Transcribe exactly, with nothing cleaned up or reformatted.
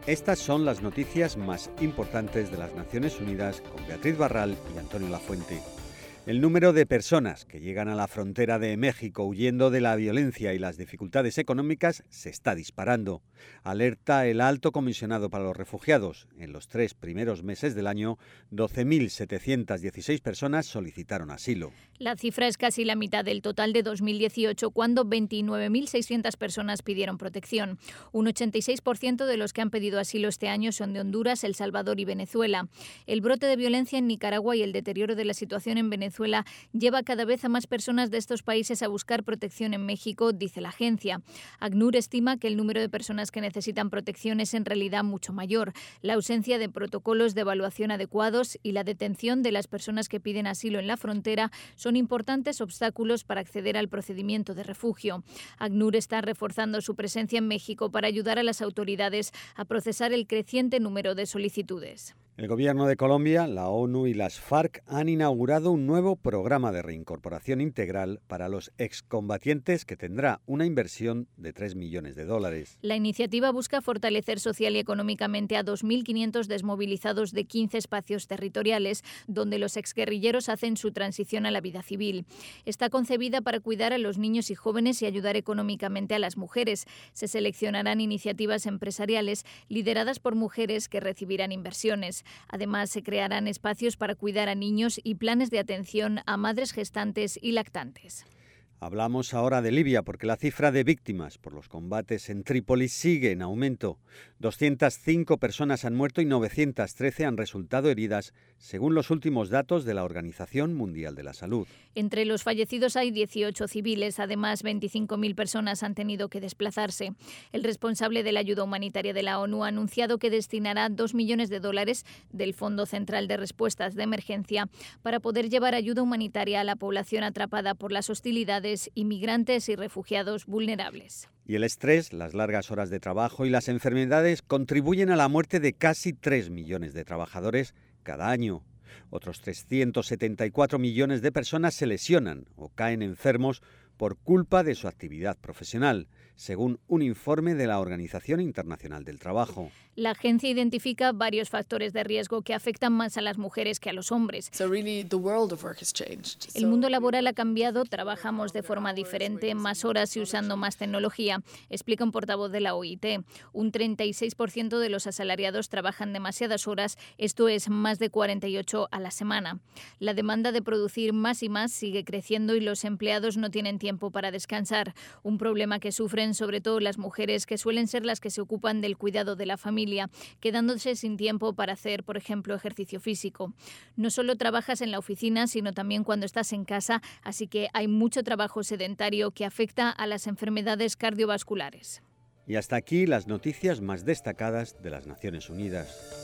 Estas son las noticias más importantes de las Naciones Unidas con Beatriz Barral y Antonio Lafuente. El número de personas que llegan a la frontera de México huyendo de la violencia y las dificultades económicas se está disparando. Alerta el Alto Comisionado para los Refugiados. En los tres primeros meses del año, doce mil setecientas dieciséis personas solicitaron asilo. La cifra es casi la mitad del total de dos mil dieciocho, cuando veintinueve mil seiscientas personas pidieron protección. Un ochenta y seis por ciento de los que han pedido asilo este año son de Honduras, El Salvador y Venezuela. El brote de violencia en Nicaragua y el deterioro de la situación en Venezuela Venezuela lleva cada vez a más personas de estos países a buscar protección en México, dice la agencia. ACNUR estima que el número de personas que necesitan protección es en realidad mucho mayor. La ausencia de protocolos de evaluación adecuados y la detención de las personas que piden asilo en la frontera son importantes obstáculos para acceder al procedimiento de refugio. ACNUR está reforzando su presencia en México para ayudar a las autoridades a procesar el creciente número de solicitudes. El Gobierno de Colombia, la ONU y las FARC han inaugurado un nuevo programa de reincorporación integral para los excombatientes que tendrá una inversión de tres millones de dólares. La iniciativa busca fortalecer social y económicamente a dos mil quinientos desmovilizados de quince espacios territoriales, donde los exguerrilleros hacen su transición a la vida civil. Está concebida para cuidar a los niños y jóvenes y ayudar económicamente a las mujeres. Se seleccionarán iniciativas empresariales lideradas por mujeres que recibirán inversiones. Además, se crearán espacios para cuidar a niños y planes de atención a madres gestantes y lactantes. Hablamos ahora de Libia porque la cifra de víctimas por los combates en Trípoli sigue en aumento. doscientas cinco personas han muerto y novecientas trece han resultado heridas, según los últimos datos de la Organización Mundial de la Salud. Entre los fallecidos hay dieciocho civiles, además veinticinco mil personas han tenido que desplazarse. El responsable de la ayuda humanitaria de la ONU ha anunciado que destinará dos millones de dólares del Fondo Central de Respuestas de Emergencia para poder llevar ayuda humanitaria a la población atrapada por las hostilidades, inmigrantes y refugiados vulnerables. Y el estrés, las largas horas de trabajo y las enfermedades contribuyen a la muerte de casi tres millones de trabajadores cada año. Otros trescientos setenta y cuatro millones de personas se lesionan o caen enfermos por culpa de su actividad profesional, según un informe de la Organización Internacional del Trabajo. La agencia identifica varios factores de riesgo que afectan más a las mujeres que a los hombres. So really the world of work has changed. El mundo laboral ha cambiado, trabajamos de forma diferente, más horas y usando más tecnología, explica un portavoz de la O I T. Un treinta y seis por ciento de los asalariados trabajan demasiadas horas, esto es más de cuarenta y ocho a la semana. La demanda de producir más y más sigue creciendo y los empleados no tienen tiempo para descansar, un problema que sufren sobre todo las mujeres, que suelen ser las que se ocupan del cuidado de la familia, quedándose sin tiempo para hacer, por ejemplo, ejercicio físico. No solo trabajas en la oficina, sino también cuando estás en casa, así que hay mucho trabajo sedentario que afecta a las enfermedades cardiovasculares. Y hasta aquí las noticias más destacadas de las Naciones Unidas.